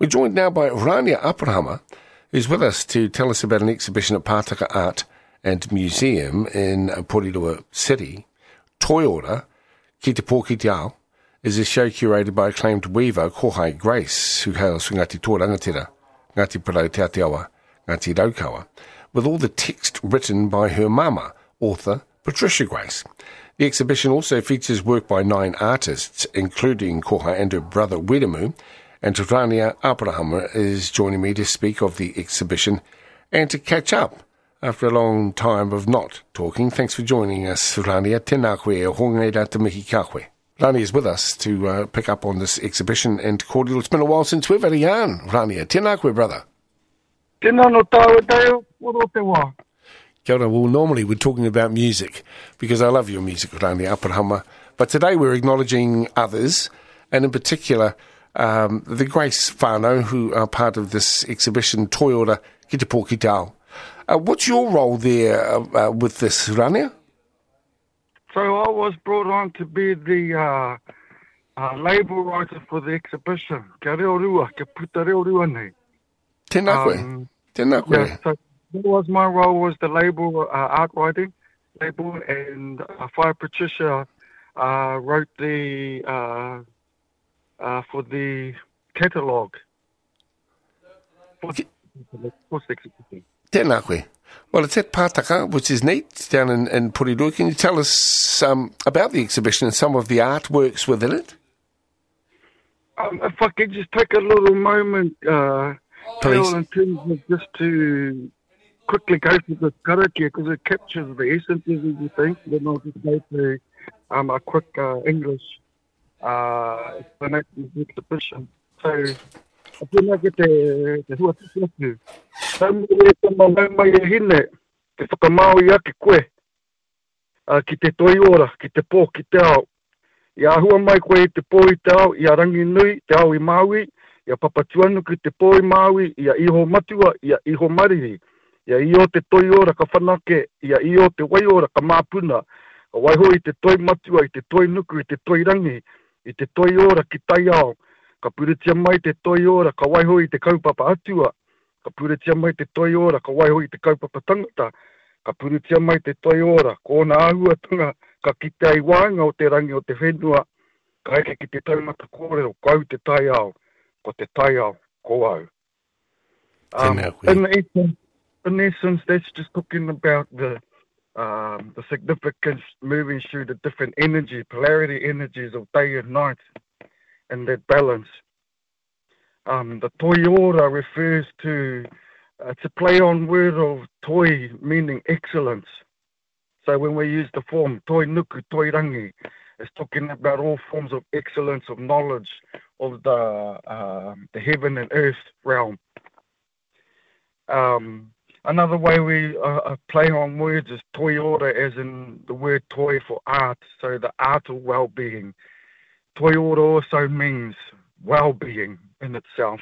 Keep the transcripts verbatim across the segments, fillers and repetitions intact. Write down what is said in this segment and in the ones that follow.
We're joined now by Rania Abrahama, who's with us to tell us about an exhibition at Pātaka Art and Museum in Porirua City. Toi Ora, Ki Te Pō Ki Te Ao, is a show curated by acclaimed weaver Kohai Grace, who hails from Ngāti Tōrangatira, Ngāti Parau Te Aotearoa, Ngāti Raukawa, with all the text written by her mama, author Patricia Grace. The exhibition also features work by nine artists, including Kohai and her brother Wiremu, and Rania Abrahama is joining me to speak of the exhibition and to catch up after a long time of not talking. Thanks for joining us, Rania. Tēnā koe e hongai rā te mihi ka koe. Rania is with us to uh, pick up on this exhibition and cordial. It's been a while since we've had a yarn, Rania. Tēnā koe, brother. Tēnā no tāua teo, oro te wā. Kia ora. Well, normally we're talking about music because I love your music, Rania Abrahama. But today we're acknowledging others, and in particular um, the Grace whānau, who are part of this exhibition, Toi Ora Ki Te Pō Ki Te Ao. Uh, what's your role there uh, uh, with this, Rania? So I was brought on to be the uh, uh, label writer for the exhibition. Kia reo rua, kia puta reo rua nei. Tēnā koe. Um, Tēnā koe. Yeah, so that was my role, was the label, uh, art writing label, and uh, Whai Patricia uh, wrote the, uh, uh, for the catalogue. For the, for the exhibition. Tēnā koe. Well, it's at Pātaka, which is neat, down in, in Porirua. Can you tell us um, about the exhibition and some of the artworks within it? Um, if I could just take a little moment, uh, Phil, in terms of just to quickly go through this karakia, because it captures the essence of everything. Then I'll just go through um, a quick uh, English uh, explanation of the exhibition. So, I tēnā ki te, te hua tisi atu. Taumere e tama maumai e hine, te whakamau i ake koe, uh, ki te Toi Ora, ki te pō ki te ao. Ia ahua mai koe i te pō i te ao, ia rangi nui, te ao i Māui, ia papatuanu ki te pō i Māui, ia iho matua, ia iho mariri. Ia iho te Toi Ora ka whanake, ia iho te Wai Ora ka māpuna, ka waiho i te toi matua, i te toi nuku, i te toi rangi, i te Toi Ora ki tai ao. Ka puretia mai te Toi Ora, ka waiho i te kaupapa atua. Ka puretia mai te Toi Ora, ka waiho i te kaupapa tangata. Ka puretia mai te Toi Ora, ko ona ahuatanga, ka kite ai wānga o te rangi o te whenua. Ka eke ki te taumata kōrero, ko au te tai ao, ko te tai ao, ko au. Um, in, essence, in essence, that's just talking about the um, the significance moving through the different energy, polarity energies of day and night, and that balance. Um, the Toi Ora refers to, uh, it's a play on word of toi, meaning excellence. So when we use the form toi nuku, toi rangi, it's talking about all forms of excellence, of knowledge, of the uh, the heaven and earth realm. Um, another way we uh, play on words is Toi Ora, as in the word toi for art, so the art of well-being. Toi Ora also means well-being in itself.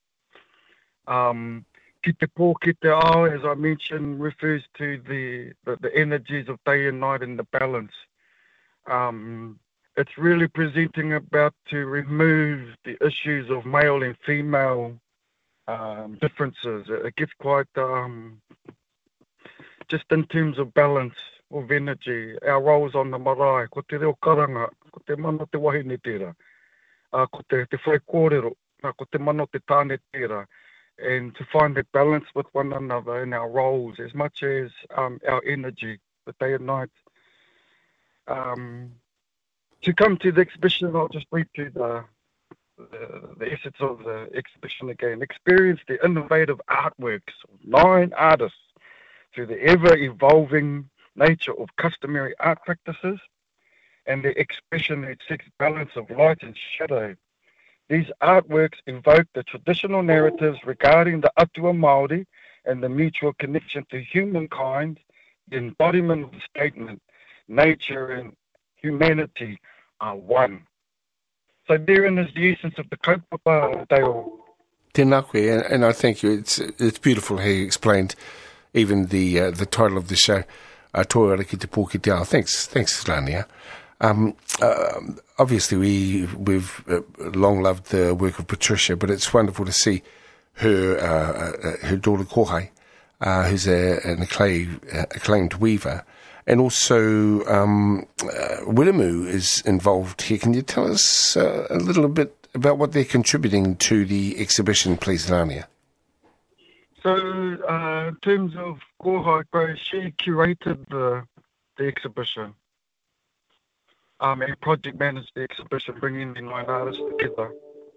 Um, ki te pō ki te ao, as I mentioned, refers to the, the, the energies of day and night and the balance. Um, it's really presenting about to remove the issues of male and female um, differences. It gets quite, um, just in terms of balance of energy, our roles on the marae, ko te reo karanga, ko te mana te wahine tērā, uh, ko te, te whai kōrero, uh, ko te mana te tāne tērā, and to find that balance with one another in our roles as much as um, our energy, the day and night. Um, to come to the exhibition, I'll just read to the, the, the essence of the exhibition again. Experience the innovative artworks of nine artists through the ever-evolving nature of customary art practices and the expression that seeks balance of light and shadow. These artworks evoke the traditional narratives regarding the Atua Māori and the mutual connection to humankind, the embodiment of the statement, nature and humanity are one. So therein is the essence of the kaupapa Deo. Tēnā koe, and, and I thank you. It's it's beautiful how you explained even the uh, the title of the show, uh, Toi Ora Ki Te Pō Ki Te Ao. Thanks, thanks, Rania. Um, uh, obviously, we, we've uh, long loved the work of Patricia, but it's wonderful to see her uh, uh, her daughter Kohai, uh, who's a, an acclaimed, uh, acclaimed weaver, and also um, uh, Wiremu is involved here. Can you tell us uh, a little bit about what they're contributing to the exhibition, please, Rania? So, uh, in terms of Kohai, she curated the the exhibition. Um, and project managed the exhibition, bringing the nine artists together.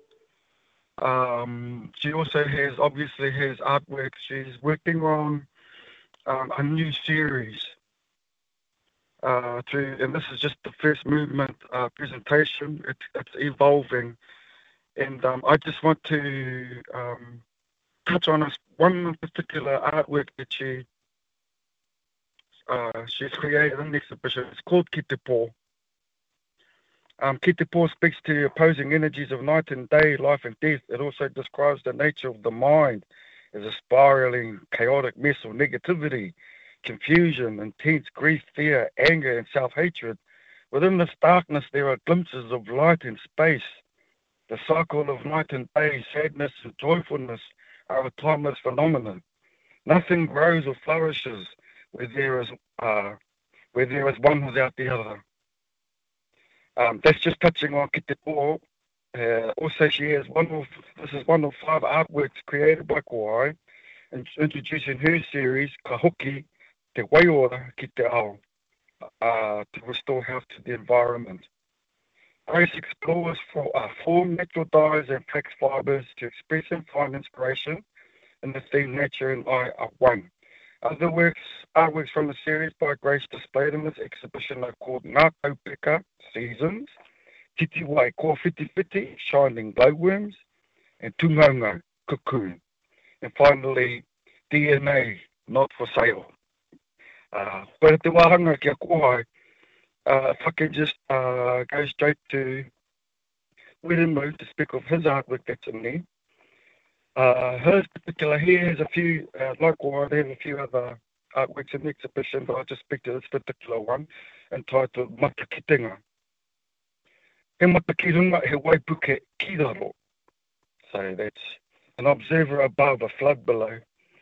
Um, she also has, obviously has artwork. She's working on um, a new series. Uh, to, and this is just the first movement uh, presentation. It's, it's evolving. And um, I just want to um, touch on this one particular artwork that she, uh, she's created in the exhibition. It's called Ki Te Po. Um, Ki Te Po speaks to opposing energies of night and day, life and death. It also describes the nature of the mind as a spiraling, chaotic mess of negativity, confusion, intense grief, fear, anger, and self-hatred. Within this darkness, there are glimpses of light and space. The cycle of night and day, sadness and joyfulness are a timeless phenomenon. Nothing grows or flourishes where there is uh, where there is one without the other. Um, that's just touching on Ki Te Po. Uh, also, she has one of this is one of five artworks created by Kohai, and introducing her series Ka Hoki Te Waiora Ki Te Ao, uh, to restore health to the environment. Grace explores for uh, form, natural dyes, and flax fibers to express and find inspiration in the theme Nature and I are one. Other works, artworks from the series by Grace displayed in this exhibition are called Ngā Kaupeka, Seasons, Titi Wai Ko Whiti Whiti, Shining Glowworms, and Tungaunga, Cocoon. And finally, D N A, Not for Sale. Uh, but at the wahanga kia Kohai, uh, if I can just uh, go straight to Wiremu to speak of his artwork that's in there. Uh, his particular, he has a few, uh, like Kohai, they have a few other artworks in the exhibition, but I'll just speak to this particular one, entitled Matakitenga. He matakirunga he waipuke kiraro. So that's an observer above, a flood below.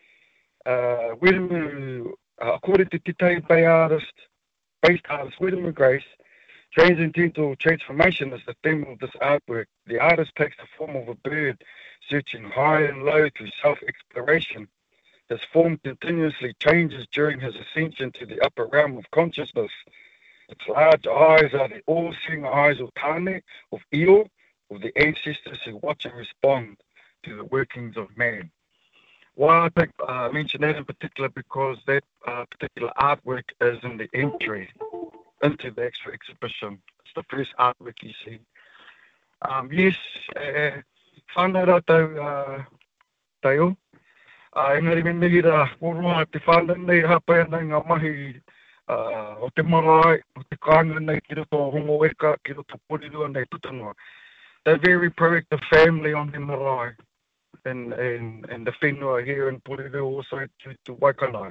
Uh, Wiremu, uh, according to Titei Bay artist, based artist Wiremu Grace, transcendental transformation is the theme of this artwork. The artist takes the form of a bird, searching high and low through self-exploration. His form continuously changes during his ascension to the upper realm of consciousness. Its large eyes are the all-seeing eyes of Tane, of Io, of the ancestors who watch and respond to the workings of man. Why I think I uh, mention that in particular because that uh, particular artwork is in the entry into the extra exhibition. It's the first artwork you see. Um, yes, uh, whānau rātou teo. Engari me nehira, koroa te whānau nei hapa nei ngā mahi uh, o te marae, o te kānga nei ki roto hongo eka, ki roto porirua nei tutanua. They're a very proactive family on the marae and, and, and the whenua here in Porirua also to, to Waikanae.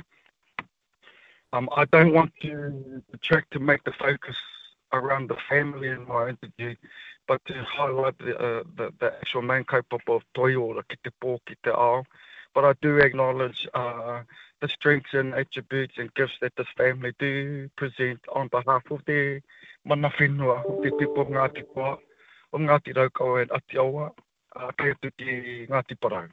Um, I don't want to detract to make the focus around the family in my interview, but to highlight the, uh, the, the actual main kaupapa of Toiora, Ki Te Po, Ki Te Ao. But I do acknowledge uh, the strengths and attributes and gifts that this family do present on behalf of their mana whenua, of their people of Ngāti Poa, o Ngāti Raukau and Atiawa, uh, kei atu ki Ngāti Parau.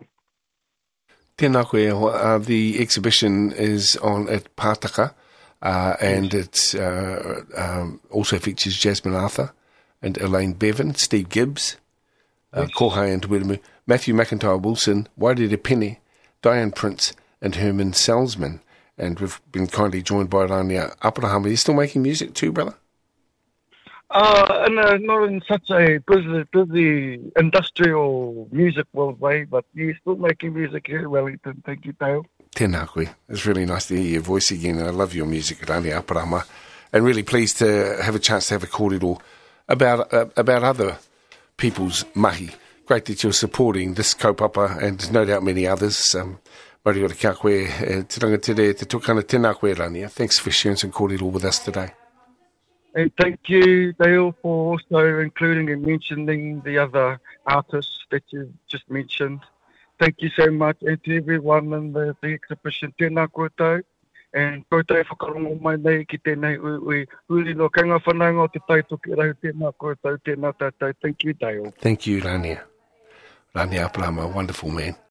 Tēnā koe, uh, the exhibition is on at Pātaka, uh, and it uh, um, also features Jasmine Arthur and Elaine Bevan, Steve Gibbs, uh, yes. Kohai and Wiremu, Matthew McIntyre Wilson, Wairere Pene, Diane Prince, and Herman Salzman. And we've been kindly joined by Rania Abraham. Are you still making music too, brother? Uh, no, not in such a busy, busy industrial music world way, but you're still making music here in Wellington. Thank you, Dale. Tēnā koe. It's really nice to hear your voice again. I love your music, Rania Abraham. And really pleased to have a chance to have a kōrero about, uh, about other people's mahi. Great that you're supporting this kaupapa and no doubt many others. Um, Mari ora kia koe, te rangatere, te tukana tēnā koe, Rania. Thanks for sharing some kōrero with us today. And thank you, Dale, for also including and mentioning the other artists that you just mentioned. Thank you so much, and to everyone in the, the exhibition. Tēnā koutou. And koutou whakarongo mai nei ki tēnei ui uri no kanga whananga o te taituki rau. Tēnā koutou, tēnā tātou. Thank you, Dale. Thank you, Rania. Rania Aprahama, wonderful man.